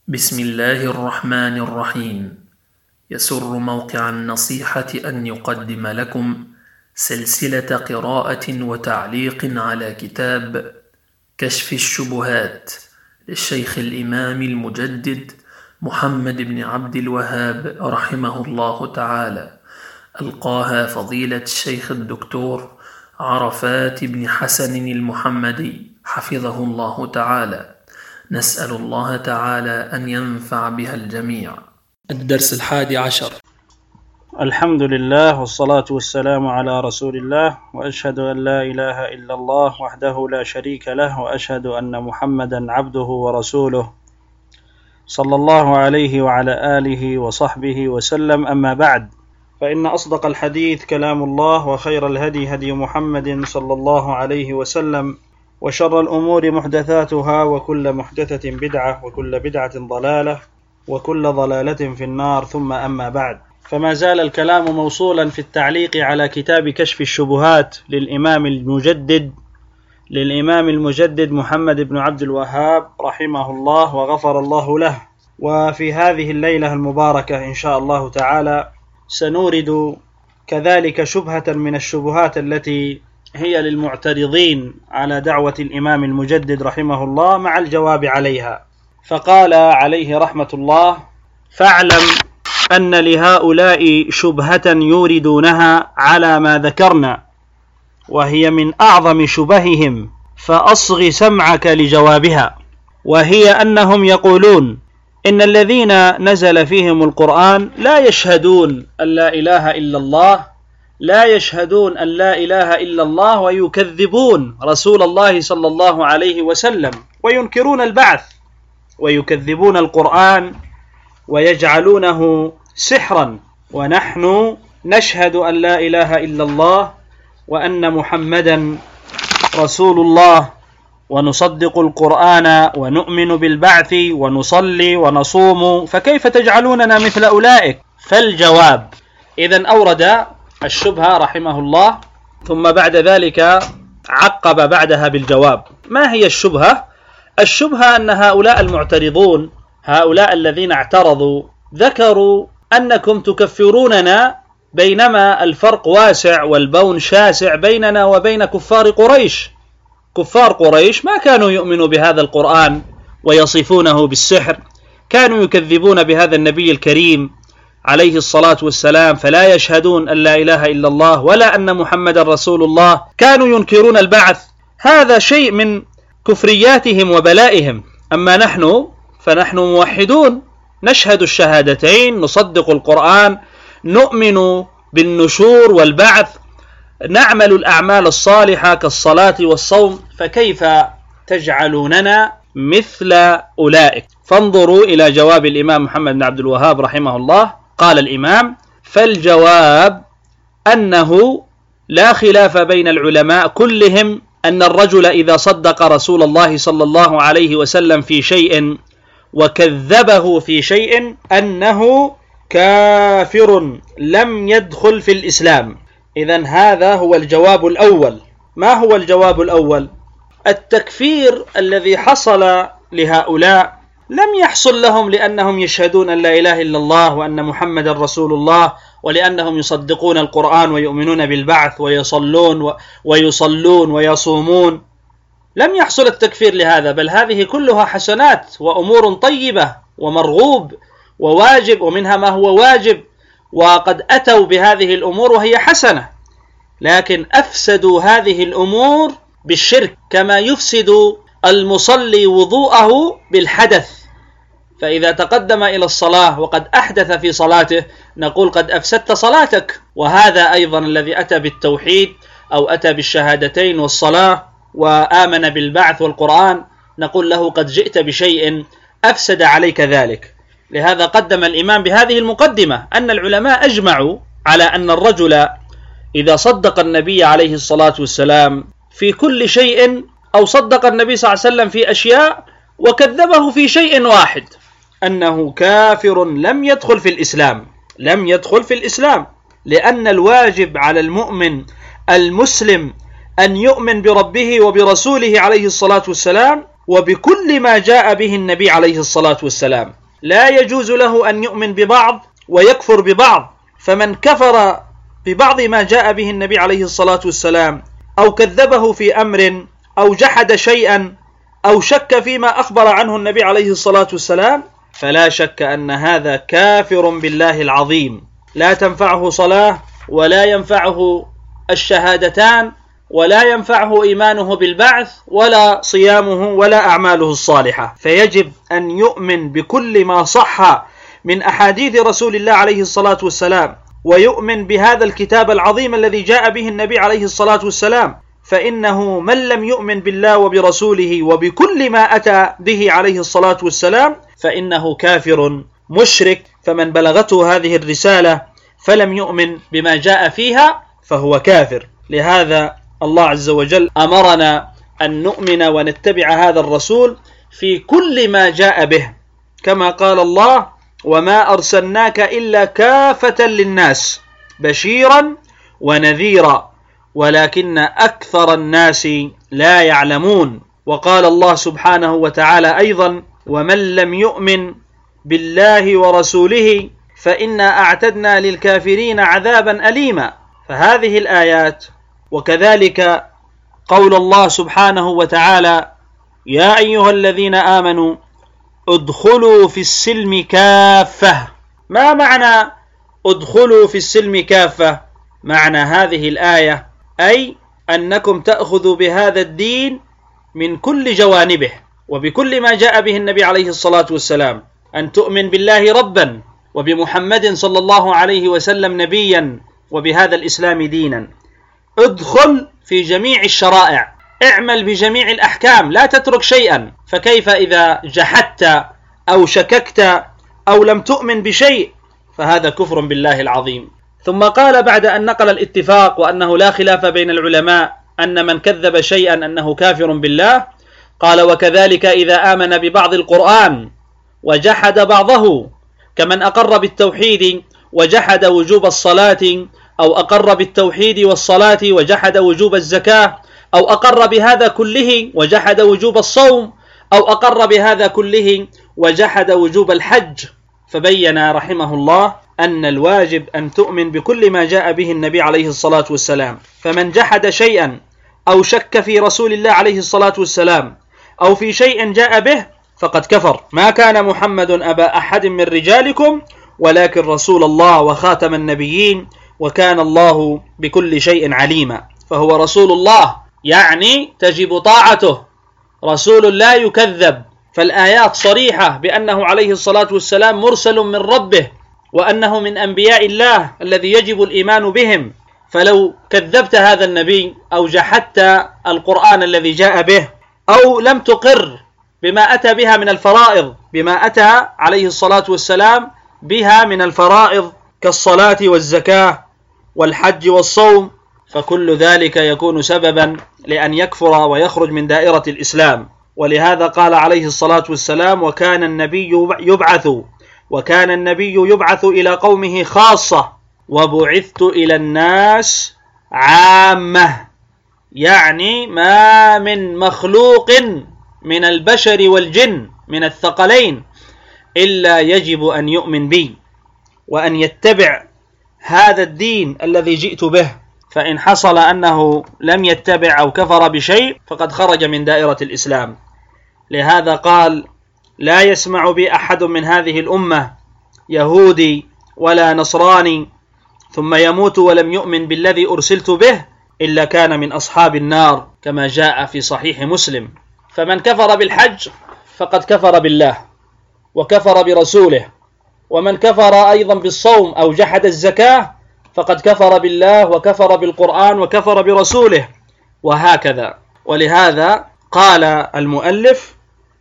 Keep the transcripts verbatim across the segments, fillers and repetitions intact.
بسم الله الرحمن الرحيم. يسر موقع النصيحة أن يقدم لكم سلسلة قراءة وتعليق على كتاب كشف الشبهات للشيخ الإمام المجدد محمد بن عبد الوهاب رحمه الله تعالى، ألقاها فضيلة الشيخ الدكتور عرفات بن حسن المحمدي حفظه الله تعالى. نسأل الله تعالى أن ينفع بها الجميع. الدرس الحادي عشر. الحمد لله والصلاة والسلام على رسول الله، وأشهد أن لا إله إلا الله وحده لا شريك له، وأشهد أن محمدا عبده ورسوله صلى الله عليه وعلى آله وصحبه وسلم. أما بعد، فإن أصدق الحديث كلام الله، وخير الهدي هدي محمد صلى الله عليه وسلم، وشر الأمور محدثاتها، وكل محدثة بدعة، وكل بدعة ضلالة، وكل ضلالة في النار. ثم أما بعد، فما زال الكلام موصولا في التعليق على كتاب كشف الشبهات للإمام المجدد للإمام المجدد محمد بن عبد الوهاب رحمه الله وغفر الله له. وفي هذه الليلة المباركة إن شاء الله تعالى سنورد كذلك شبهة من الشبهات التي هي للمعترضين على دعوة الإمام المجدد رحمه الله مع الجواب عليها. فقال عليه رحمة الله: فاعلم أن لهؤلاء شبهة يوردونها على ما ذكرنا، وهي من أعظم شبههم، فأصغ سمعك لجوابها. وهي أنهم يقولون إن الذين نزل فيهم القرآن لا يشهدون أن لا إله إلا الله لا يشهدون أن لا إله إلا الله ويكذبون رسول الله صلى الله عليه وسلم، وينكرون البعث، ويكذبون القرآن، ويجعلونه سحرا. ونحن نشهد أن لا إله إلا الله وأن محمدا رسول الله، ونصدق القرآن، ونؤمن بالبعث، ونصلي ونصوم، فكيف تجعلوننا مثل أولئك؟ فالجواب: إذن أورد الشبهة رحمه الله، ثم بعد ذلك عقب بعدها بالجواب. ما هي الشبهة؟ الشبهة أن هؤلاء المعترضون، هؤلاء الذين اعترضوا، ذكروا أنكم تكفروننا، بينما الفرق واسع والبون شاسع بيننا وبين كفار قريش. كفار قريش ما كانوا يؤمنوا بهذا القرآن ويصفونه بالسحر، كانوا يكذبون بهذا النبي الكريم عليه الصلاة والسلام، فلا يشهدون أن لا إله إلا الله ولا أن محمد رسول الله، كانوا ينكرون البعث. هذا شيء من كفرياتهم وبلائهم. أما نحن فنحن موحدون، نشهد الشهادتين، نصدق القرآن، نؤمن بالنشور والبعث، نعمل الأعمال الصالحة كالصلاة والصوم، فكيف تجعلوننا مثل أولئك؟ فانظروا إلى جواب الإمام محمد بن عبد الوهاب رحمه الله. قال الإمام: فالجواب أنه لا خلاف بين العلماء كلهم أن الرجل إذا صدق رسول الله صلى الله عليه وسلم في شيء وكذبه في شيء أنه كافر لم يدخل في الإسلام. إذن هذا هو الجواب الأول. ما هو الجواب الأول؟ التكفير الذي حصل لهؤلاء لم يحصل لهم لأنهم يشهدون أن لا إله إلا الله وأن محمد رسول الله، ولأنهم يصدقون القرآن ويؤمنون بالبعث ويصلون ويصلون ويصومون. لم يحصل التكفير لهذا، بل هذه كلها حسنات وأمور طيبة ومرغوب وواجب، ومنها ما هو واجب، وقد أتوا بهذه الأمور وهي حسنة، لكن أفسدوا هذه الأمور بالشرك، كما يفسد المصلي وضوءه بالحدث. فإذا تقدم إلى الصلاة وقد أحدث في صلاته نقول قد أفسدت صلاتك. وهذا أيضا الذي أتى بالتوحيد أو أتى بالشهادتين والصلاة وآمن بالبعث والقرآن نقول له قد جئت بشيء أفسد عليك ذلك. لهذا قدم الإمام بهذه المقدمة أن العلماء أجمعوا على أن الرجل إذا صدق النبي عليه الصلاة والسلام في كل شيء، أو صدق النبي صلى الله عليه وسلم في أشياء وكذبه في شيء واحد، أنه كافر لم يدخل في الإسلام لم يدخل في الإسلام لأن الواجب على المؤمن المسلم أن يؤمن بربه وبرسوله عليه الصلاة والسلام، وبكل ما جاء به النبي عليه الصلاة والسلام. لا يجوز له أن يؤمن ببعض ويكفر ببعض. فمن كفر ببعض ما جاء به النبي عليه الصلاة والسلام أو كذبه في أمر أو جحد شيئا أو شك فيما أخبر عنه النبي عليه الصلاة والسلام، فلا شك أن هذا كافر بالله العظيم، لا تنفعه صلاة ولا ينفعه الشهادتان ولا ينفعه إيمانه بالبعث ولا صيامه ولا أعماله الصالحة. فيجب أن يؤمن بكل ما صح من أحاديث رسول الله عليه الصلاة والسلام، ويؤمن بهذا الكتاب العظيم الذي جاء به النبي عليه الصلاة والسلام. فإنه من لم يؤمن بالله وبرسوله وبكل ما أتى به عليه الصلاة والسلام فإنه كافر مشرك. فمن بلغته هذه الرسالة فلم يؤمن بما جاء فيها فهو كافر. لهذا الله عز وجل أمرنا أن نؤمن ونتبع هذا الرسول في كل ما جاء به، كما قال الله: وما أرسلناك إلا كافة للناس بشيرا ونذيرا ولكن أكثر الناس لا يعلمون. وقال الله سبحانه وتعالى أيضا: ومن لم يؤمن بالله ورسوله فإنا أعتدنا للكافرين عذابا أليما. فهذه الآيات وكذلك قول الله سبحانه وتعالى: يا أيها الذين آمنوا ادخلوا في السلم كافة. ما معنى ادخلوا في السلم كافة؟ معنى هذه الآية أي أنكم تأخذوا بهذا الدين من كل جوانبه وبكل ما جاء به النبي عليه الصلاة والسلام، أن تؤمن بالله ربا وبمحمد صلى الله عليه وسلم نبيا وبهذا الإسلام دينا. ادخل في جميع الشرائع، اعمل بجميع الأحكام، لا تترك شيئا. فكيف إذا جحدت أو شككت أو لم تؤمن بشيء؟ فهذا كفر بالله العظيم. ثم قال بعد أن نقل الاتفاق وأنه لا خلاف بين العلماء أن من كذب شيئا أنه كافر بالله، قال: وكذلك إذا آمن ببعض القرآن وجحد بعضه، كمن أقر بالتوحيد وجحد وجوب الصلاة، أو أقر بالتوحيد والصلاة وجحد وجوب الزكاة، أو أقر بهذا كله وجحد وجوب الصوم، أو أقر بهذا كله وجحد وجوب الحج. فبين رحمه الله أن الواجب أن تؤمن بكل ما جاء به النبي عليه الصلاة والسلام. فمن جحد شيئا أو شك في رسول الله عليه الصلاة والسلام أو في شيء جاء به فقد كفر. ما كان محمد أبا أحد من رجالكم ولكن رسول الله وخاتم النبيين وكان الله بكل شيء عليما. فهو رسول الله، يعني تجب طاعته، رسول لا يكذب. فالآيات صريحة بأنه عليه الصلاة والسلام مرسل من ربه وأنه من أنبياء الله الذي يجب الإيمان بهم. فلو كذبت هذا النبي أو جحدت القرآن الذي جاء به أو لم تقر بما أتى بها من الفرائض، بما أتى عليه الصلاة والسلام بها من الفرائض كالصلاة والزكاة والحج والصوم، فكل ذلك يكون سببا لأن يكفر ويخرج من دائرة الإسلام. ولهذا قال عليه الصلاة والسلام: وكان النبي يبعث وكان النبي يبعث إلى قومه خاصة وبعثت إلى الناس عامة. يعني ما من مخلوق من البشر والجن من الثقلين إلا يجب أن يؤمن بي وأن يتبع هذا الدين الذي جئت به. فإن حصل أنه لم يتبع أو كفر بشيء فقد خرج من دائرة الإسلام. لهذا قال: لا يسمع بي أحد من هذه الأمة يهودي ولا نصراني ثم يموت ولم يؤمن بالذي أرسلت به إلا كان من أصحاب النار، كما جاء في صحيح مسلم. فمن كفر بالحج فقد كفر بالله وكفر برسوله، ومن كفر أيضا بالصوم أو جحد الزكاة فقد كفر بالله وكفر بالقرآن وكفر برسوله، وهكذا. ولهذا قال المؤلف: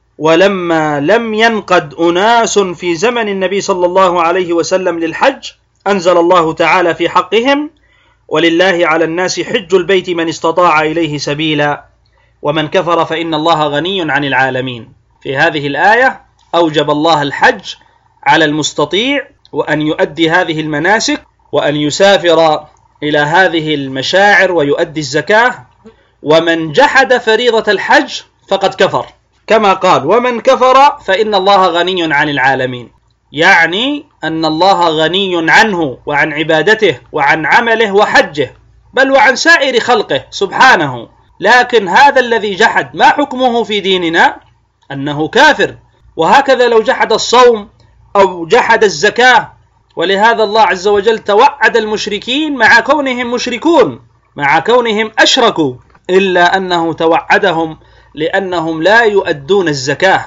ولما لم ينقد أناس في زمن النبي صلى الله عليه وسلم للحج أنزل الله تعالى في حقهم: ولله على الناس حج البيت من استطاع إليه سبيلا ومن كفر فإن الله غني عن العالمين. في هذه الآية أوجب الله الحج على المستطيع وأن يؤدي هذه المناسك وأن يسافر إلى هذه المشاعر ويؤدي الزكاة. ومن جحد فريضة الحج فقد كفر، كما قال: ومن كفر فإن الله غني عن العالمين، يعني أن الله غني عنه وعن عبادته وعن عمله وحجه، بل وعن سائر خلقه سبحانه. لكن هذا الذي جحد ما حكمه في ديننا؟ أنه كافر. وهكذا لو جحد الصوم أو جحد الزكاة. ولهذا الله عز وجل توعد المشركين مع كونهم مشركون، مع كونهم أشركوا، إلا أنه توعدهم لأنهم لا يؤدون الزكاة.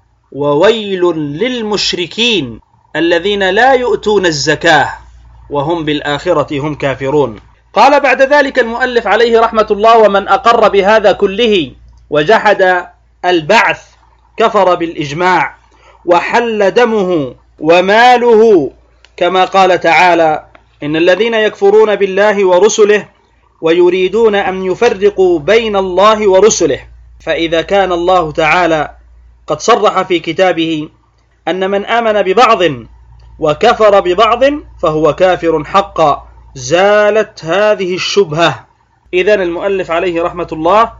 وويل للمشركين الذين لا يؤتون الزكاة وهم بالآخرة هم كافرون. قال بعد ذلك المؤلف عليه رحمة الله: ومن أقر بهذا كله وجحد البعث كفر بالإجماع، وحل دمه وماله، كما قال تعالى: إن الذين يكفرون بالله ورسله ويريدون أن يفرقوا بين الله ورسله. فإذا كان الله تعالى قد صرح في كتابه أن من آمن ببعض وكفر ببعض فهو كافر حقا، زالت هذه الشبهة. إذن المؤلف عليه رحمة الله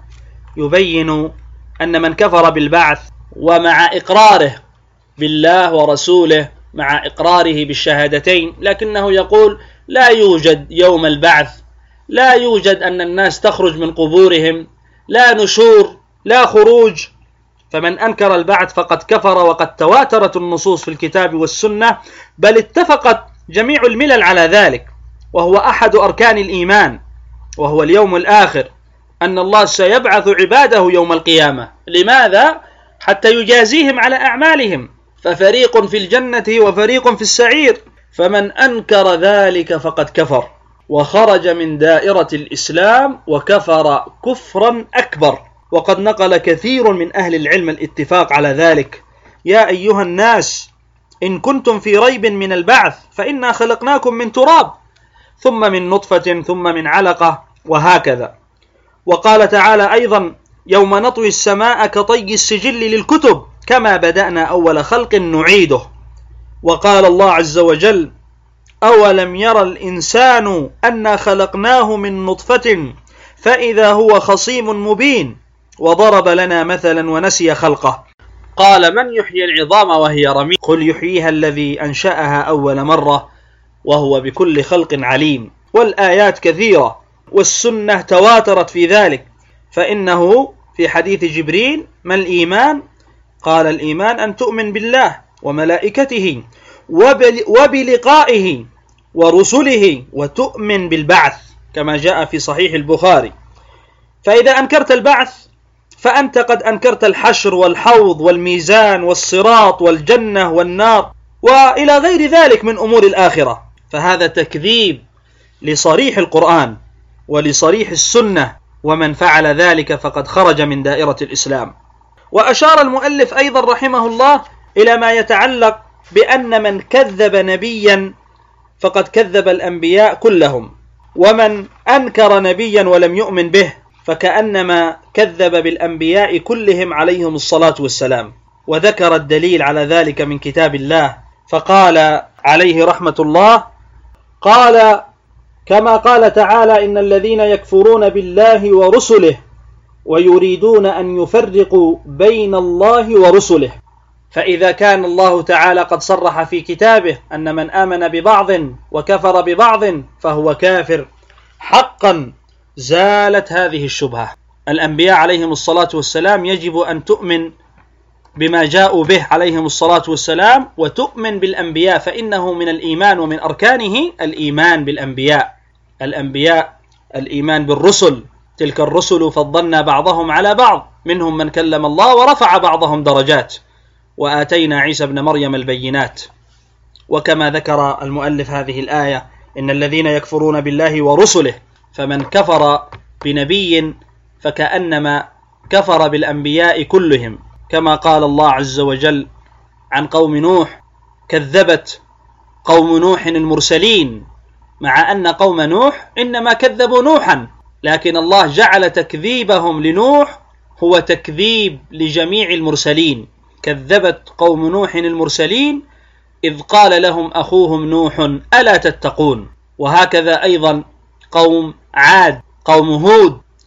يبين أن من كفر بالبعث ومع إقراره بالله ورسوله، مع إقراره بالشهادتين، لكنه يقول لا يوجد يوم البعث، لا يوجد أن الناس تخرج من قبورهم، لا نشور، لا خروج، فمن أنكر البعث فقد كفر. وقد تواترت النصوص في الكتاب والسنة، بل اتفقت جميع الملل على ذلك، وهو أحد أركان الإيمان، وهو اليوم الآخر، أن الله سيبعث عباده يوم القيامة. لماذا؟ حتى يجازيهم على أعمالهم، ففريق في الجنة وفريق في السعير. فمن أنكر ذلك فقد كفر وخرج من دائرة الإسلام وكفر كفرا أكبر. وقد نقل كثير من أهل العلم الاتفاق على ذلك: يا أيها الناس إن كنتم في ريب من البعث فإنا خلقناكم من تراب ثم من نطفة ثم من علقة، وهكذا. وقال تعالى أيضا: يوم نطوي السماء كطي السجل للكتب كما بدأنا أول خلق نعيده. وقال الله عز وجل: أولم يرى الإنسان أنا خلقناه من نطفة فإذا هو خصيم مبين وضرب لنا مثلا ونسي خلقه. قال: من يحيي العظام وهي رميم؟ قل يحييها الذي أنشأها أول مرة وهو بكل خلق عليم. والآيات كثيرة والسنة تواترت في ذلك. فإنه في حديث جبريل: ما الإيمان؟ قال: الإيمان أن تؤمن بالله وملائكته وبلقائه ورسله وتؤمن بالبعث، كما جاء في صحيح البخاري. فإذا أنكرت البعث فأنت قد أنكرت الحشر والحوض والميزان والصراط والجنة والنار وإلى غير ذلك من أمور الآخرة، فهذا تكذيب لصريح القرآن ولصريح السنة، ومن فعل ذلك فقد خرج من دائرة الإسلام. وأشار المؤلف أيضا رحمه الله إلى ما يتعلق بأن من كذب نبيا فقد كذب الأنبياء كلهم، ومن أنكر نبيا ولم يؤمن به فكأنما كذب بالأنبياء كلهم عليهم الصلاة والسلام. وذكر الدليل على ذلك من كتاب الله، فقال عليه رحمة الله: قال كما قال تعالى: إن الذين يكفرون بالله ورسله ويريدون أن يفرقوا بين الله ورسله. فإذا كان الله تعالى قد صرح في كتابه أن من آمن ببعض وكفر ببعض فهو كافر حقا، زالت هذه الشبهة. الأنبياء عليهم الصلاة والسلام يجب أن تؤمن بما جاءوا به عليهم الصلاة والسلام، وتؤمن بالأنبياء، فإنه من الإيمان ومن أركانه الإيمان بالأنبياء. الأنبياء الإيمان بالرسل، تلك الرسل فضلنا بعضهم على بعض، منهم من كلم الله ورفع بعضهم درجات، وآتينا عيسى ابن مريم البينات. وكما ذكر المؤلف هذه الآية: إن الذين يكفرون بالله ورسله، فمن كفر بنبي فكأنما كفر بالأنبياء كلهم، كما قال الله عز وجل عن قوم نوح: كذبت قوم نوح المرسلين، مع أن قوم نوح إنما كذبوا نوحا، لكن الله جعل تكذيبهم لنوح هو تكذيب لجميع المرسلين. كذبت قوم نوح المرسلين إذ قال لهم أخوهم نوح ألا تتقون. وهكذا أيضا قوم عاد، قوم هود،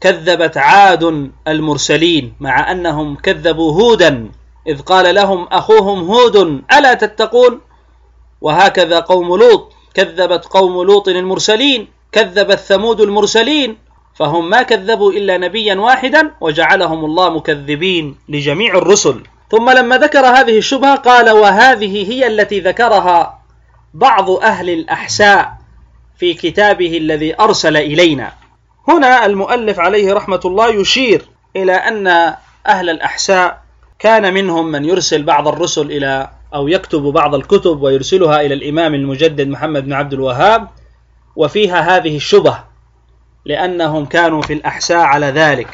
كذبت عاد المرسلين مع أنهم كذبوا هودا إذ قال لهم أخوهم هود ألا تتقون، وهكذا قوم لوط كذبت قوم لوط المرسلين، كذبت ثمود المرسلين، فهم ما كذبوا إلا نبيا واحدا وجعلهم الله مكذبين لجميع الرسل. ثم لما ذكر هذه الشبهة قال وهذه هي التي ذكرها بعض أهل الأحساء في كتابه الذي أرسل إلينا. هنا المؤلف عليه رحمة الله يشير إلى أن أهل الأحساء كان منهم من يرسل بعض الرسل إلى أو يكتب بعض الكتب ويرسلها إلى الإمام المجدد محمد بن عبد الوهاب، وفيها هذه الشبهة، لأنهم كانوا في الأحساء على ذلك،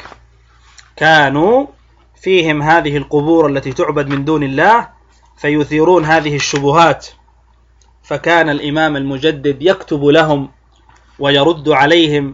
كانوا فيهم هذه القبور التي تعبد من دون الله فيثيرون هذه الشبهات، فكان الإمام المجدد يكتب لهم ويرد عليهم.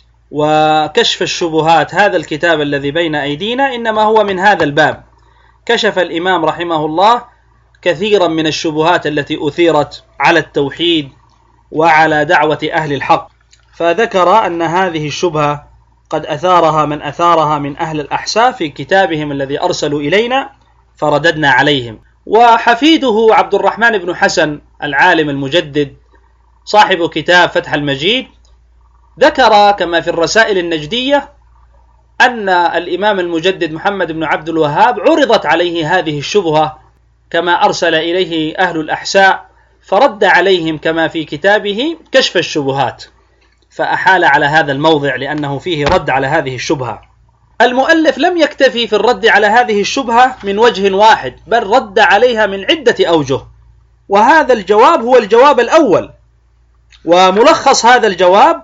وكشف الشبهات هذا الكتاب الذي بين أيدينا إنما هو من هذا الباب، كشف الإمام رحمه الله كثيرا من الشبهات التي أثيرت على التوحيد وعلى دعوة أهل الحق، فذكر أن هذه الشبهة قد أثارها من أثارها من أهل الأحساء في كتابهم الذي أرسلوا إلينا فرددنا عليهم. وحفيده عبد الرحمن بن حسن العالم المجدد صاحب كتاب فتح المجيد ذكر كما في الرسائل النجدية أن الإمام المجدد محمد بن عبد الوهاب عرضت عليه هذه الشبهة كما أرسل إليه أهل الأحساء فرد عليهم كما في كتابه كشف الشبهات، فأحال على هذا الموضع لأنه فيه رد على هذه الشبهة. المؤلف لم يكتفي في الرد على هذه الشبهة من وجه واحد، بل رد عليها من عدة أوجه، وهذا الجواب هو الجواب الأول. وملخص هذا الجواب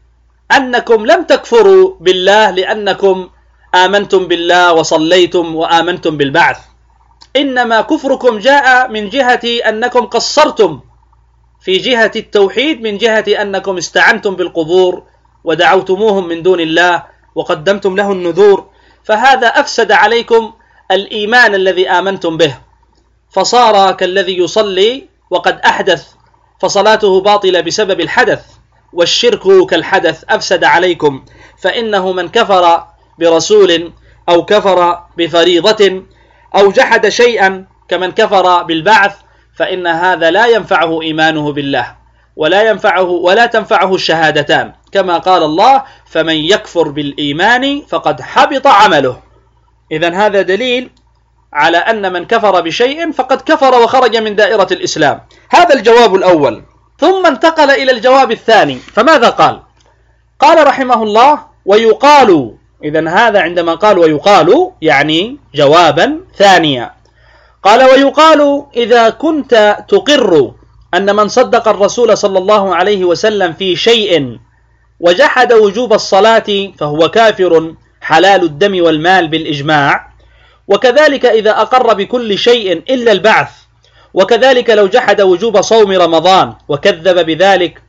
أنكم لم تكفروا بالله لأنكم آمنتم بالله وصليتم وآمنتم بالبعث، إنما كفركم جاء من جهة أنكم قصرتم في جهة التوحيد، من جهة أنكم استعنتم بالقبور ودعوتموهم من دون الله وقدمتم له النذور، فهذا أفسد عليكم الإيمان الذي آمنتم به، فصار كالذي يصلي وقد أحدث فصلاته باطلة بسبب الحدث، والشرك كالحدث أفسد عليكم، فإنه من كفر برسول أو كفر بفريضة أو جحد شيئا كمن كفر بالبعث فإن هذا لا ينفعه إيمانه بالله ولا ينفعه ولا تنفعه الشهادتان، كما قال الله فمن يكفر بالإيمان فقد حبط عمله. إذن هذا دليل على أن من كفر بشيء فقد كفر وخرج من دائرة الإسلام. هذا الجواب الأول. ثم انتقل إلى الجواب الثاني، فماذا قال؟ قال رحمه الله ويقال، إذن هذا عندما قال ويقال يعني جوابا ثانيا، قال ويقال إذا كنت تقر أن من صدق الرسول صلى الله عليه وسلم في شيء وجحد وجوب الصلاة فهو كافر حلال الدم والمال بالإجماع، وكذلك إذا أقر بكل شيء إلا البعث، وكذلك لو جحد وجوب صوم رمضان وكذب بذلك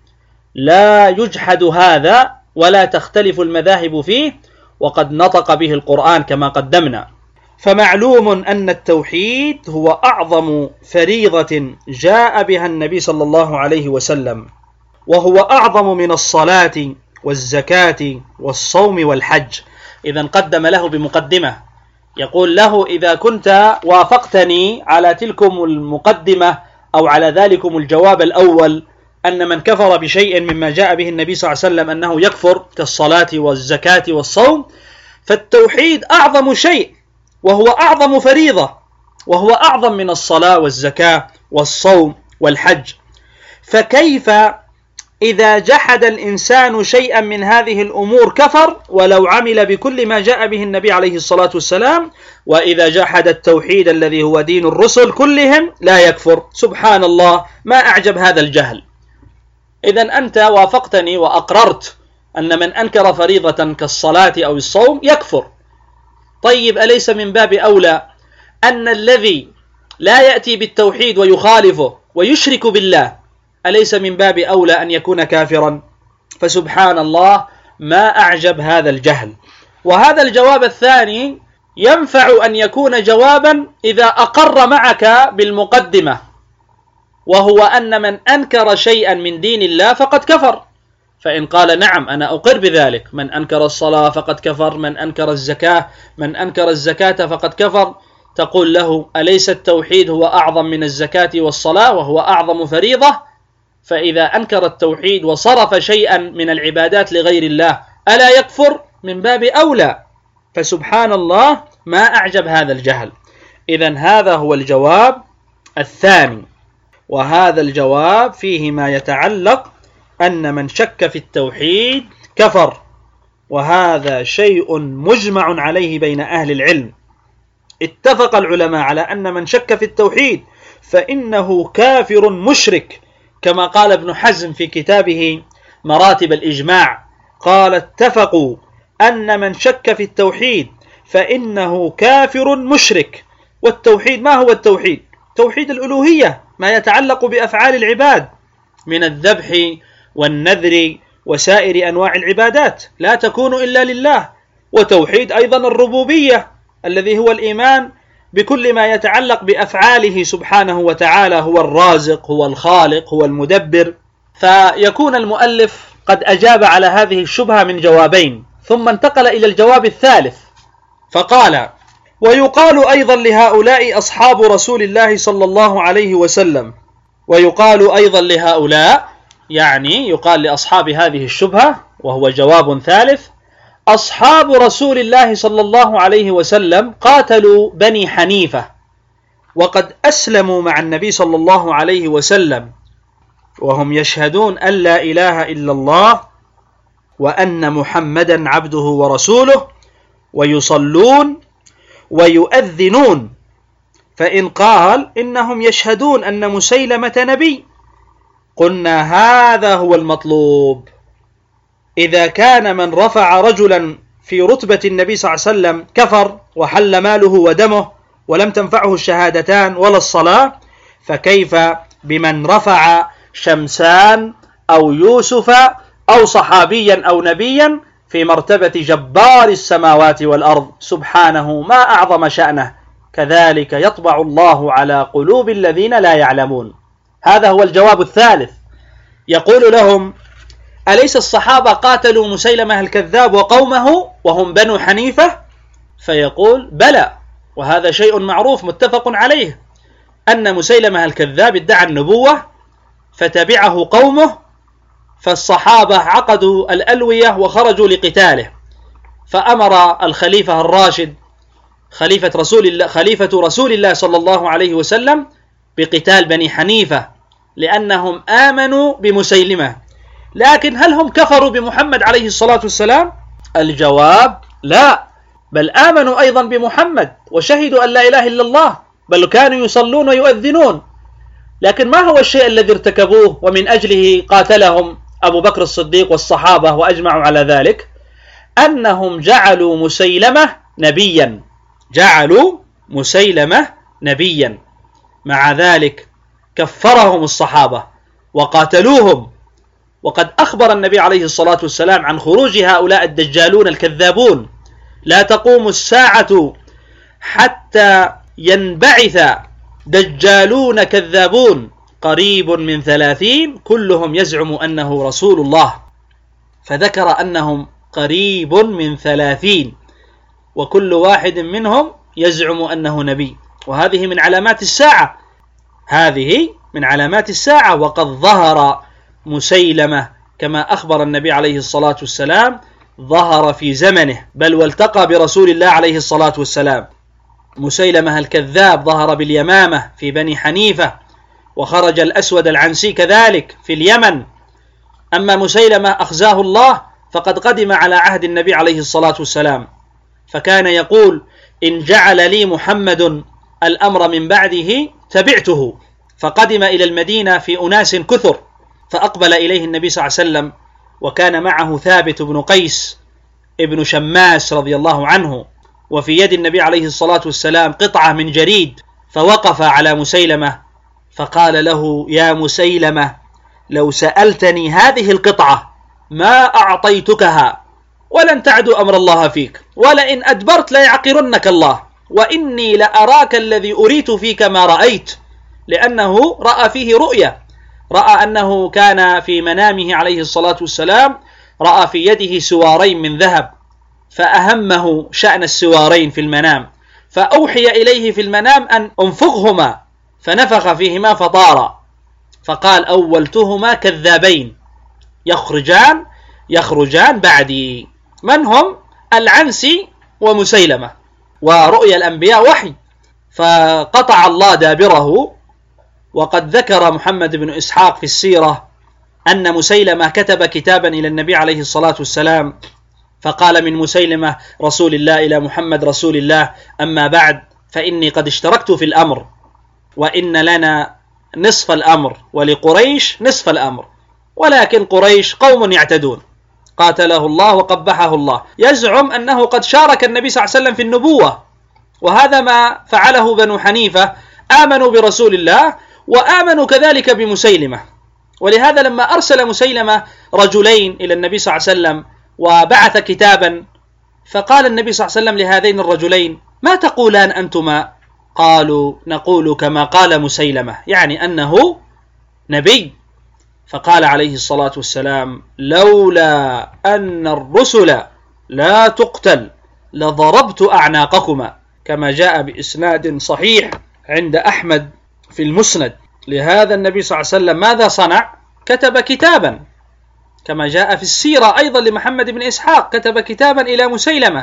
لا يجحد هذا ولا تختلف المذاهب فيه، وقد نطق به القرآن كما قدمنا. فمعلوم أن التوحيد هو أعظم فريضة جاء بها النبي صلى الله عليه وسلم، وهو أعظم من الصلاة والزكاة والصوم والحج. إذن قدم له بمقدمة، يقول له إذا كنت وافقتني على تلكم المقدمة أو على ذلكم الجواب الأول أن من كفر بشيء مما جاء به النبي صلى الله عليه وسلم أنه يكفر كالصلاة والزكاة والصوم، فالتوحيد أعظم شيء وهو أعظم فريضة، وهو أعظم من الصلاة والزكاة والصوم والحج. فكيف إذا جحد الإنسان شيئا من هذه الأمور كفر ولو عمل بكل ما جاء به النبي عليه الصلاة والسلام، وإذا جحد التوحيد الذي هو دين الرسل كلهم لا يكفر؟ سبحان الله، ما أعجب هذا الجهل. إذن أنت وافقتني وأقررت أن من أنكر فريضة كالصلاة أو الصوم يكفر. طيب أليس من باب أولى أن الذي لا يأتي بالتوحيد ويخالفه ويشرك بالله أليس من باب أولى أن يكون كافرا؟ فسبحان الله، ما أعجب هذا الجهل. وهذا الجواب الثاني ينفع أن يكون جوابا إذا أقر معك بالمقدمة، وهو أن من أنكر شيئا من دين الله فقد كفر، فإن قال نعم أنا أقر بذلك، من أنكر الصلاة فقد كفر، من أنكر الزكاة من أنكر الزكاة فقد كفر، تقول له أليس التوحيد هو أعظم من الزكاة والصلاة وهو أعظم فريضة؟ فإذا أنكر التوحيد وصرف شيئا من العبادات لغير الله ألا يكفر؟ من باب أولى. فسبحان الله ما أعجب هذا الجهل. إذن هذا هو الجواب الثاني، وهذا الجواب فيه ما يتعلق أن من شك في التوحيد كفر، وهذا شيء مجمع عليه بين أهل العلم. اتفق العلماء على أن من شك في التوحيد فإنه كافر مشرك، كما قال ابن حزم في كتابه مراتب الإجماع، قال اتفقوا أن من شك في التوحيد فإنه كافر مشرك. والتوحيد ما هو التوحيد؟ توحيد الألوهية، ما يتعلق بأفعال العباد من الذبح والنذر وسائر أنواع العبادات لا تكون إلا لله. وتوحيد أيضا الربوبية الذي هو الإيمان بكل ما يتعلق بأفعاله سبحانه وتعالى، هو الرازق هو الخالق هو المدبر. فيكون المؤلف قد أجاب على هذه الشبهة من جوابين، ثم انتقل إلى الجواب الثالث فقال: ويقال أيضا لهؤلاء أصحاب رسول الله صلى الله عليه وسلم. ويقال أيضا لهؤلاء يعني يقال لأصحاب هذه الشبهة، وهو جواب ثالث: أصحاب رسول الله صلى الله عليه وسلم قاتلوا بني حنيفة، وقد أسلموا مع النبي صلى الله عليه وسلم وهم يشهدون أن لا إله إلا الله وأن محمدا عبده ورسوله، ويصلون ويؤذنون. فإن قال إنهم يشهدون أن مسيلمة نبي، قلنا هذا هو المطلوب. إذا كان من رفع رجلا في رتبة النبي صلى الله عليه وسلم كفر وحل ماله ودمه ولم تنفعه الشهادتان ولا الصلاة، فكيف بمن رفع شمسان أو يوسف أو صحابيا أو نبيا في مرتبة جبار السماوات والأرض سبحانه، ما أعظم شأنه. كذلك يطبع الله على قلوب الذين لا يعلمون. هذا هو الجواب الثالث. يقول لهم: أليس الصحابة قاتلوا مسيلمة الكذاب وقومه وهم بنو حنيفة؟ فيقول: بلى، وهذا شيء معروف متفق عليه، أن مسيلمة الكذاب ادعى النبوة فتبعه قومه، فالصحابة عقدوا الألوية وخرجوا لقتاله، فأمر الخليفة الراشد خليفة رسول الله خليفة رسول الله صلى الله عليه وسلم بقتال بني حنيفة لأنهم آمنوا بمسيلمة. لكن هل هم كفروا بمحمد عليه الصلاة والسلام؟ الجواب: لا، بل آمنوا أيضا بمحمد وشهدوا أن لا إله إلا الله، بل كانوا يصلون ويؤذنون. لكن ما هو الشيء الذي ارتكبوه ومن أجله قاتلهم أبو بكر الصديق والصحابة وأجمعوا على ذلك؟ أنهم جعلوا مسيلمة نبيا جعلوا مسيلمة نبيا مع ذلك كفرهم الصحابة وقاتلوهم. وقد أخبر النبي عليه الصلاة والسلام عن خروج هؤلاء الدجالون الكذابون: لا تقوم الساعة حتى ينبعث دجالون كذابون قريب من ثلاثين كلهم يزعم أنه رسول الله. فذكر أنهم قريب من ثلاثين وكل واحد منهم يزعم أنه نبي، وهذه من علامات الساعة هذه من علامات الساعة. وقد ظهر مسيلمة كما أخبر النبي عليه الصلاة والسلام، ظهر في زمنه، بل والتقى برسول الله عليه الصلاة والسلام. مسيلمة الكذاب ظهر باليمامة في بني حنيفة، وخرج الأسود العنسي كذلك في اليمن. أما مسيلمة أخزاه الله فقد قدم على عهد النبي عليه الصلاة والسلام، فكان يقول: إن جعل لي محمد الأمر من بعده تبعته. فقدم إلى المدينة في أناس كثر، فأقبل إليه النبي صلى الله عليه وسلم، وكان معه ثابت بن قيس ابن شماس رضي الله عنه، وفي يد النبي عليه الصلاة والسلام قطعة من جريد، فوقف على مسيلمة فقال له: يا مسيلمة، لو سألتني هذه القطعة ما أعطيتكها، ولن تعدو أمر الله فيك، ولئن أدبرت ليعقرنك الله، وإني لأراك الذي أريت فيك ما رأيت، لأنه رأى فيه رؤية، رأى أنه كان في منامه عليه الصلاة والسلام رأى في يده سوارين من ذهب، فأهمه شأن السوارين في المنام، فأوحي إليه في المنام أن أنفخهما، فنفخ فيهما فطارا، فقال أولتهما كذابين يخرجان يخرجان بعدي. من هم؟ العنسي ومسيلمة. ورؤيا الأنبياء وحي، فقطع الله دابره. وقد ذكر محمد بن إسحاق في السيرة أن مسيلمة كتب كتابا إلى النبي عليه الصلاة والسلام، فقال من مسيلمة رسول الله إلى محمد رسول الله: أما بعد فإني قد اشتركت في الأمر، وإن لنا نصف الأمر ولقريش نصف الأمر، ولكن قريش قوم يعتدون، قاتله الله وقبحه الله. يزعم أنه قد شارك النبي صلى الله عليه وسلم في النبوة، وهذا ما فعله بنو حنيفة، آمنوا برسول الله وآمنوا كذلك بمسيلمة. ولهذا لما أرسل مسيلمة رجلين إلى النبي صلى الله عليه وسلم وبعث كتابا، فقال النبي صلى الله عليه وسلم لهذين الرجلين: ما تقولان أنتما؟ قالوا: نقول كما قال مسيلمة، يعني أنه نبي. فقال عليه الصلاة والسلام: لولا أن الرسل لا تقتل لضربت أعناقكما، كما جاء بإسناد صحيح عند أحمد في المسند. لهذا النبي صلى الله عليه وسلم ماذا صنع؟ كتب كتابا، كما جاء في السيرة أيضا لمحمد بن إسحاق، كتب كتابا إلى مسيلمة،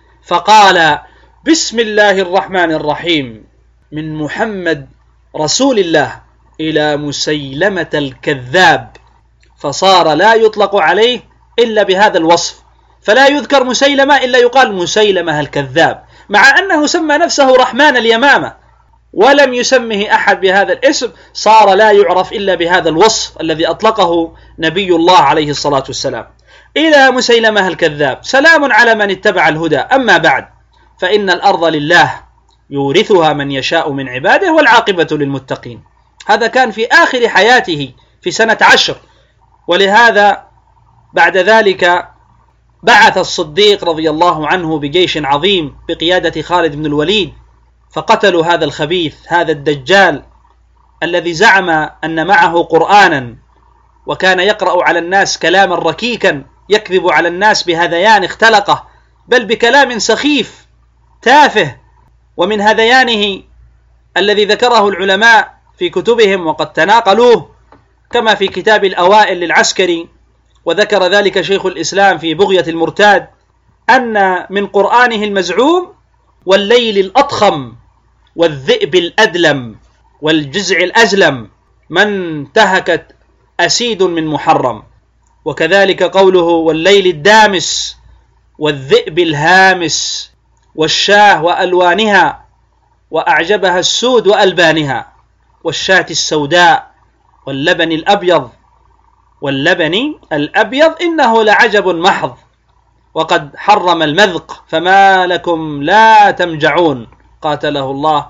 فقال: بسم الله الرحمن الرحيم، من محمد رسول الله إلى مسيلمة الكذاب، فصار لا يطلق عليه إلا بهذا الوصف، فلا يذكر مسيلمة إلا يقال مسيلمة الكذاب، مع أنه سمى نفسه رحمن اليمامة ولم يسمه أحد بهذا الاسم، صار لا يعرف إلا بهذا الوصف الذي أطلقه نبي الله عليه الصلاة والسلام. إلى مسيلمة الكذاب: سلام على من اتبع الهدى، أما بعد فإن الأرض لله يورثها من يشاء من عباده والعاقبة للمتقين. هذا كان في آخر حياته في سنة عشر. ولهذا بعد ذلك بعث الصديق رضي الله عنه بجيش عظيم بقيادة خالد بن الوليد، فقتلوا هذا الخبيث، هذا الدجال الذي زعم أن معه قرآنا، وكان يقرأ على الناس كلاما ركيكا، يكذب على الناس بهذيان اختلقه، بل بكلام سخيف تافه. ومن هذيانه الذي ذكره العلماء في كتبهم وقد تناقلوه، كما في كتاب الأوائل للعسكري، وذكر ذلك شيخ الإسلام في بغية المرتاد، أن من قرآنه المزعوم: والليل الأضخم والذئب الأدلم والجزع الأزلم من انتهكت أسيد من محرم. وكذلك قوله: والليل الدامس والذئب الهامس والشاه وألوانها وأعجبها السود وألبانها والشاة السوداء واللبن الأبيض واللبن الأبيض إنه لعجب محض، وقد حرم المذق فما لكم لا تمجعون، قاتله الله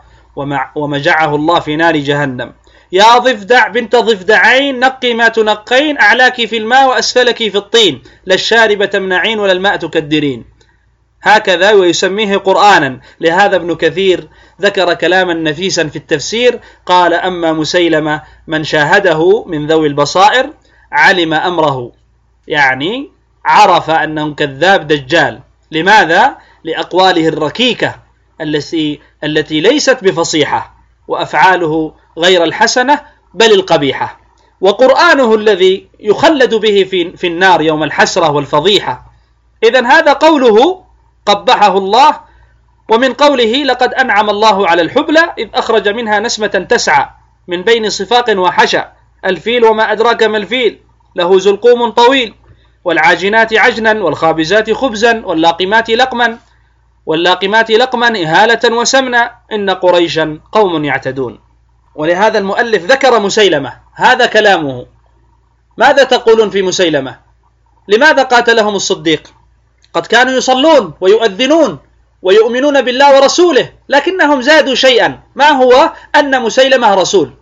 ومجعه الله في نار جهنم. يا ضفدع بنت ضفدعين نقي ما تنقين، أعلاك في الماء وأسفلك في الطين، لا الشارب تمنعين ولا الماء تكدرين. هكذا ويسميه قرآنا. لهذا ابن كثير ذكر كلاما نفيسا في التفسير، قال: أما مسيلمة من شاهده من ذوي البصائر علم أمره، يعني عرف أنه كذاب دجال. لماذا؟ لأقواله الركيكة التي التي ليست بفصيحة، وأفعاله غير الحسنة بل القبيحة، وقرآنه الذي يخلد به في, في النار يوم الحسرة والفضيحة. إذن هذا قوله قبحه الله. ومن قوله: لقد أنعم الله على الحبلى إذ أخرج منها نسمة تسعى من بين صفاق وحشى، الفيل وما أدراك ما الفيل، له زلقوم طويل، والعاجنات عجنا والخابزات خبزا واللاقمات لقما واللاقمات لقما إهالة وسمنا، إن قريشا قوم يعتدون. ولهذا المؤلف ذكر مسيلمة، هذا كلامه. ماذا تقولون في مسيلمة؟ لماذا قاتلهم الصديق؟ قد كانوا يصلون ويؤذنون ويؤمنون بالله ورسوله، لكنهم زادوا شيئا، ما هو؟ أن مسيلمة رسول.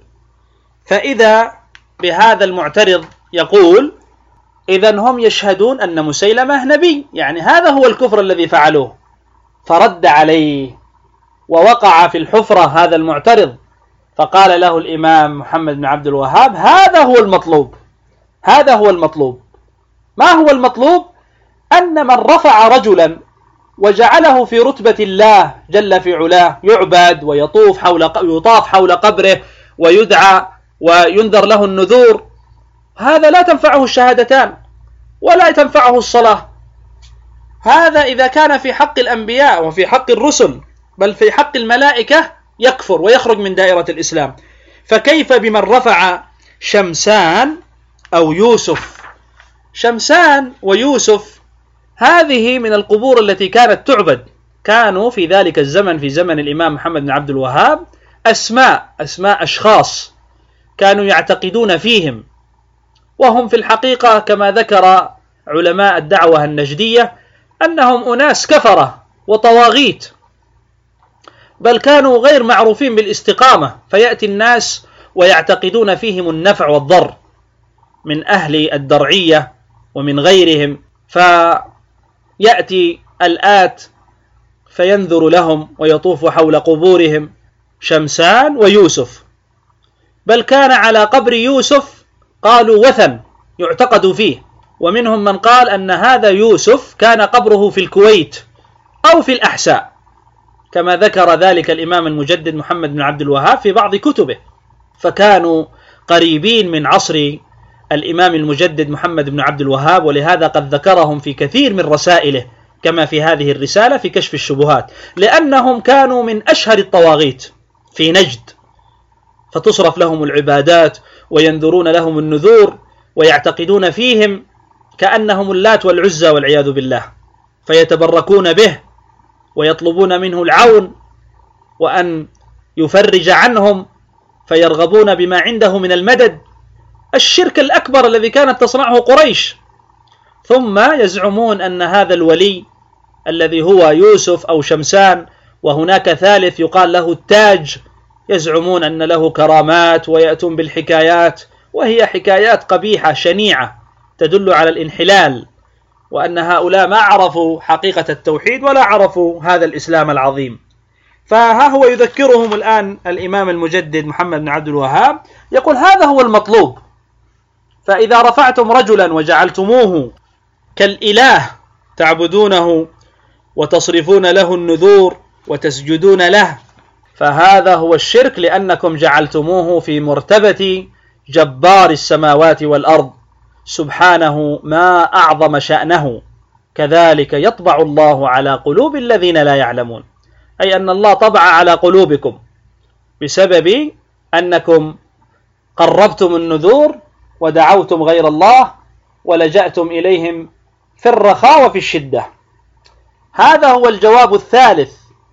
فإذا بهذا المعترض يقول: إذن هم يشهدون أن مسيلمة نبي، يعني هذا هو الكفر الذي فعلوه. فرد عليه ووقع في الحفرة هذا المعترض، فقال له الإمام محمد بن عبد الوهاب: هذا هو المطلوب، هذا هو المطلوب. ما هو المطلوب؟ أن من رفع رجلا وجعله في رتبة الله جل في علاه يعبد ويطوف حول يطاف حول قبره ويدعى وينذر له النذور، هذا لا تنفعه الشهادتان ولا تنفعه الصلاة. هذا إذا كان في حق الأنبياء وفي حق الرسل، بل في حق الملائكة يكفر ويخرج من دائرة الإسلام، فكيف بمن رفع شمسان أو يوسف؟ شمسان ويوسف هذه من القبور التي كانت تعبد. كانوا في ذلك الزمن، في زمن الإمام محمد بن عبد الوهاب، أسماء أسماء أشخاص كانوا يعتقدون فيهم، وهم في الحقيقة كما ذكر علماء الدعوة النجدية أنهم أناس كفرة وطواغيت، بل كانوا غير معروفين بالاستقامة، فيأتي الناس ويعتقدون فيهم النفع والضر من أهل الدرعية ومن غيرهم، فيأتي الآت فينذر لهم ويطوف حول قبورهم شمسان ويوسف. بل كان على قبر يوسف قالوا وثن يعتقد فيه، ومنهم من قال أن هذا يوسف كان قبره في الكويت أو في الأحساء، كما ذكر ذلك الإمام المجدد محمد بن عبد الوهاب في بعض كتبه. فكانوا قريبين من عصر الإمام المجدد محمد بن عبد الوهاب، ولهذا قد ذكرهم في كثير من رسائله كما في هذه الرسالة في كشف الشبهات، لأنهم كانوا من أشهر الطواغيت في نجد، فتصرف لهم العبادات وينذرون لهم النذور ويعتقدون فيهم كأنهم اللات والعزى والعياذ بالله، فيتبركون به ويطلبون منه العون وأن يفرج عنهم، فيرغبون بما عنده من المدد. الشرك الأكبر الذي كانت تصنعه قريش. ثم يزعمون أن هذا الولي الذي هو يوسف أو شمسان، وهناك ثالث يقال له التاج، يزعمون أن له كرامات ويأتون بالحكايات، وهي حكايات قبيحة شنيعة تدل على الانحلال، وأن هؤلاء ما عرفوا حقيقة التوحيد ولا عرفوا هذا الإسلام العظيم. فها هو يذكرهم الآن الإمام المجدد محمد بن عبد الوهاب، يقول هذا هو المطلوب. فإذا رفعتم رجلا وجعلتموه كالإله تعبدونه وتصرفون له النذور وتسجدون له، فهذا هو الشرك، لأنكم جعلتموه في مرتبة جبار السماوات والأرض سبحانه ما أعظم شأنه. كذلك يطبع الله على قلوب الذين لا يعلمون، أي أن الله طبع على قلوبكم بسبب أنكم قربتم النذور ودعوتم غير الله ولجأتم إليهم في الرخاء وفي الشدة. هذا هو الجواب الثالث.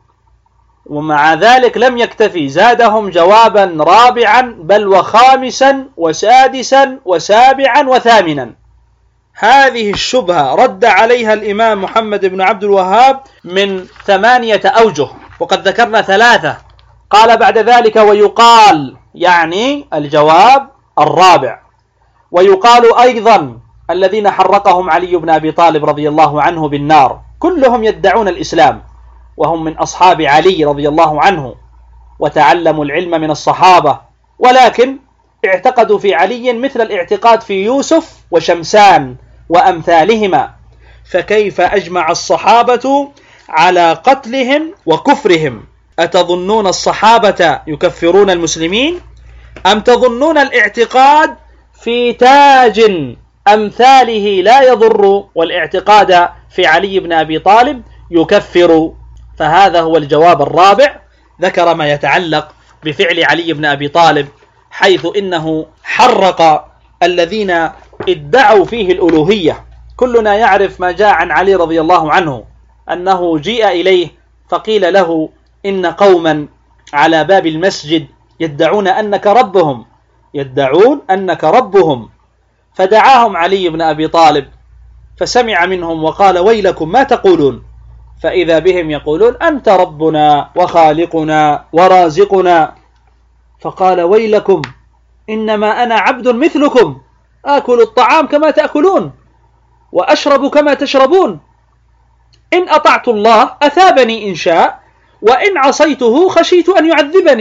ومع ذلك لم يكتفي، زادهم جوابا رابعا بل وخامسا وسادسا وسابعا وثامنا. هذه الشبهة رد عليها الإمام محمد بن عبد الوهاب من ثمانية أوجه، وقد ذكرنا ثلاثة. قال بعد ذلك ويقال، يعني الجواب الرابع، ويقال أيضا الذين حرقهم علي بن أبي طالب رضي الله عنه بالنار كلهم يدعون الإسلام، وهم من أصحاب علي رضي الله عنه وتعلموا العلم من الصحابة، ولكن اعتقدوا في علي مثل الاعتقاد في يوسف وشمسان وأمثالهما. فكيف أجمع الصحابة على قتلهم وكفرهم؟ أتظنون الصحابة يكفرون المسلمين؟ أم تظنون الاعتقاد في تاج أمثاله لا يضر والاعتقاد في علي بن أبي طالب يكفر؟ فهذا هو الجواب الرابع. ذكر ما يتعلق بفعل علي بن أبي طالب، حيث إنه حرق الذين ادعوا فيه الألوهية. كلنا يعرف ما جاء عن علي رضي الله عنه أنه جيء إليه فقيل له إن قوما على باب المسجد يدعون أنك ربهم يدعون أنك ربهم فدعاهم علي بن أبي طالب فسمع منهم وقال ويلكم ما تقولون؟ فإذا بهم يقولون أنت ربنا وخالقنا ورازقنا. فقال ويلكم إنما أنا عبد مثلكم آكل الطعام كما تأكلون وأشرب كما تشربون، إن أطعت الله أثابني إن شاء، وإن عصيته خشيت أن يعذبني،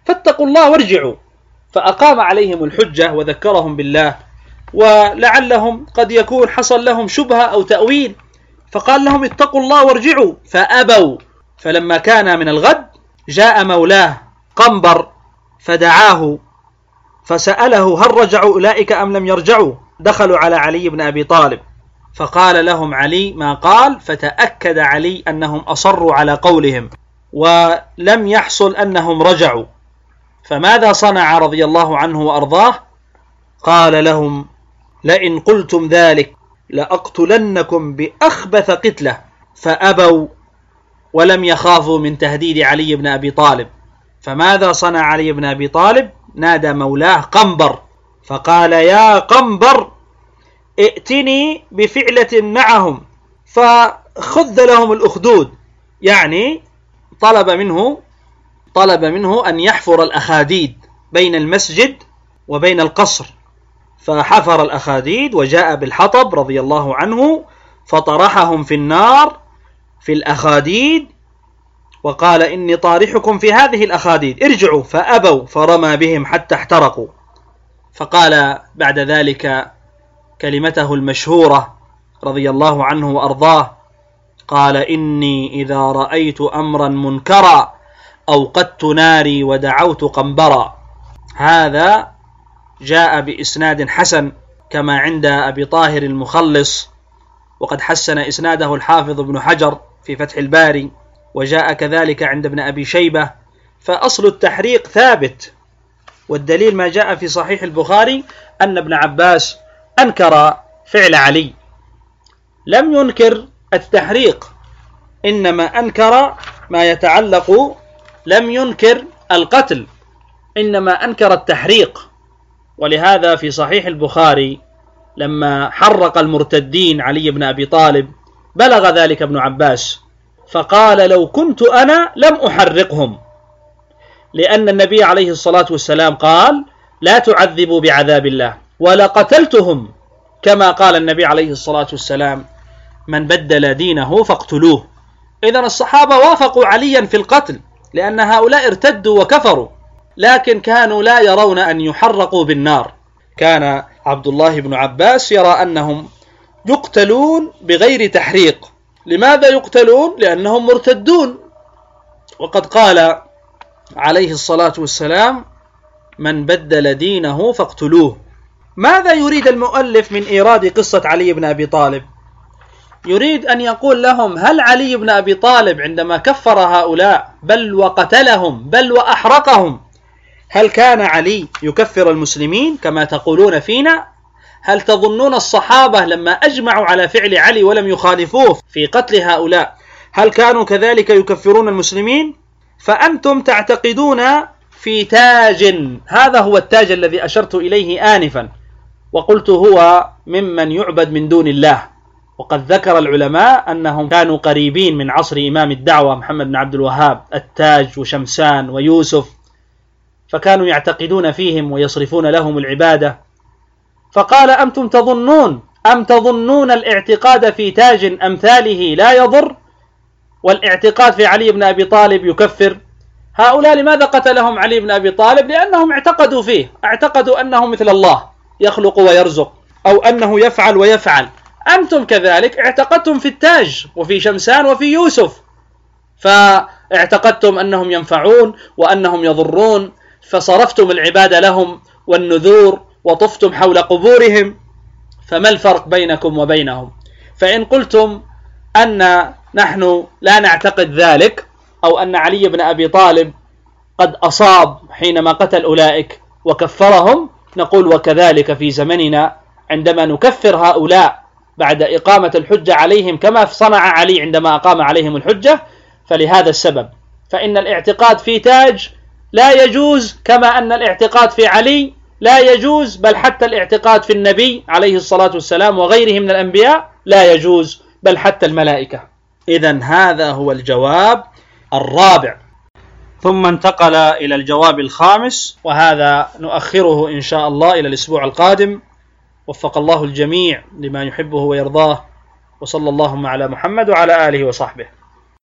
فاتقوا الله وارجعوا. فأقام عليهم الحجة وذكرهم بالله، ولعلهم قد يكون حصل لهم شبهة أو تأويل، فقال لهم اتقوا الله وارجعوا، فأبوا. فلما كان من الغد جاء مولاه قنبر فدعاه فسأله هل رجعوا أولئك أم لم يرجعوا؟ دخلوا على علي بن أبي طالب فقال لهم علي ما قال، فتأكد علي أنهم أصروا على قولهم ولم يحصل أنهم رجعوا. فماذا صنع رضي الله عنه وأرضاه؟ قال لهم لئن قلتم ذلك لأقتلنكم بأخبث قتلة. فأبوا ولم يخافوا من تهديد علي بن أبي طالب. فماذا صنع علي بن أبي طالب؟ نادى مولاه قنبر فقال يا قنبر ائتني بفعلة معهم فخذ لهم الأخدود، يعني طلب منه طلب منه أن يحفر الأخاديد بين المسجد وبين القصر، فحفر الأخاديد وجاء بالحطب رضي الله عنه فطرحهم في النار في الأخاديد وقال إني طارحكم في هذه الأخاديد ارجعوا، فأبوا فرمى بهم حتى احترقوا. فقال بعد ذلك كلمته المشهورة رضي الله عنه وأرضاه، قال إني إذا رأيت أمرا منكرا أوقدت ناري ودعوت قنبرا. هذا جاء بإسناد حسن كما عند أبي طاهر المخلص، وقد حسن إسناده الحافظ ابن حجر في فتح الباري، وجاء كذلك عند ابن أبي شيبة. فأصل التحريق ثابت، والدليل ما جاء في صحيح البخاري أن ابن عباس أنكر فعل علي، لم ينكر التحريق، إنما أنكر ما يتعلق، لم ينكر القتل، إنما أنكر التحريق. ولهذا في صحيح البخاري لما حرق المرتدين علي بن أبي طالب بلغ ذلك ابن عباس فقال لو كنت أنا لم أحرقهم، لأن النبي عليه الصلاة والسلام قال لا تعذبوا بعذاب الله، ولقتلتهم كما قال النبي عليه الصلاة والسلام من بدل دينه فاقتلوه. إذن الصحابة وافقوا عليا في القتل لأن هؤلاء ارتدوا وكفروا، لكن كانوا لا يرون أن يحرقوا بالنار. كان عبد الله بن عباس يرى أنهم يقتلون بغير تحريق. لماذا يقتلون؟ لأنهم مرتدون، وقد قال عليه الصلاة والسلام من بدل دينه فاقتلوه. ماذا يريد المؤلف من إيراد قصة علي بن أبي طالب؟ يريد أن يقول لهم هل علي بن أبي طالب عندما كفر هؤلاء بل وقتلهم بل وأحرقهم، هل كان علي يكفر المسلمين كما تقولون فينا؟ هل تظنون الصحابة لما أجمعوا على فعل علي ولم يخالفوه في قتل هؤلاء هل كانوا كذلك يكفرون المسلمين؟ فأنتم تعتقدون في تاج، هذا هو التاج الذي أشرت إليه آنفا وقلت هو ممن يعبد من دون الله. وقد ذكر العلماء أنهم كانوا قريبين من عصر إمام الدعوة محمد بن عبد الوهاب، التاج وشمسان ويوسف، فكانوا يعتقدون فيهم ويصرفون لهم العبادة. فقال أنتم تظنون أم تظنون الاعتقاد في تاج أمثاله لا يضر، والاعتقاد في علي بن أبي طالب يكفر؟ هؤلاء لماذا قتلهم علي بن أبي طالب؟ لأنهم اعتقدوا فيه، اعتقدوا أنه مثل الله يخلق ويرزق، أو أنه يفعل ويفعل. أنتم كذلك اعتقدتم في التاج وفي شمسان وفي يوسف، فاعتقدتم أنهم ينفعون وأنهم يضرون، فصرفتم العبادة لهم والنذور وطفتم حول قبورهم. فما الفرق بينكم وبينهم؟ فإن قلتم أن نحن لا نعتقد ذلك، أو أن علي بن أبي طالب قد أصاب حينما قتل أولئك وكفرهم، نقول وكذلك في زمننا عندما نكفر هؤلاء بعد إقامة الحجة عليهم كما صنع علي عندما أقام عليهم الحجة، فلهذا السبب فإن الاعتقاد في تاج لا يجوز كما أن الاعتقاد في علي لا يجوز، بل حتى الاعتقاد في النبي عليه الصلاة والسلام وغيره من الأنبياء لا يجوز، بل حتى الملائكة. إذن هذا هو الجواب الرابع. ثم انتقل إلى الجواب الخامس، وهذا نؤخره إن شاء الله إلى الأسبوع القادم. وفق الله الجميع لما يحبه ويرضاه، وصلى اللهم على محمد وعلى آله وصحبه.